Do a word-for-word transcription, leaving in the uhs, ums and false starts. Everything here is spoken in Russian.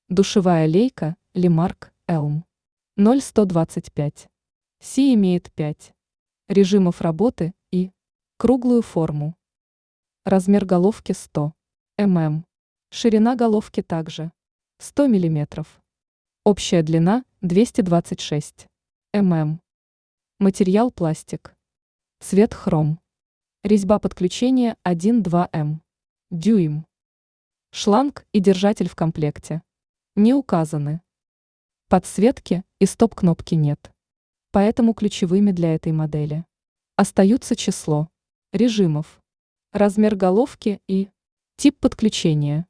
Душевая лейка Лимарк Elm ноль сто двадцать пять. Си имеет пять режимов работы и круглую форму. Размер головки сто миллиметров. Ширина головки также сто миллиметров. Общая длина двести двадцать шесть миллиметров. Материал пластик. Цвет хром. Резьба подключения один-два эм. Дюйм. Шланг и держатель в комплекте не указаны. Подсветки и стоп-кнопки нет. Поэтому ключевыми для этой модели остаются число режимов, размер головки и тип подключения.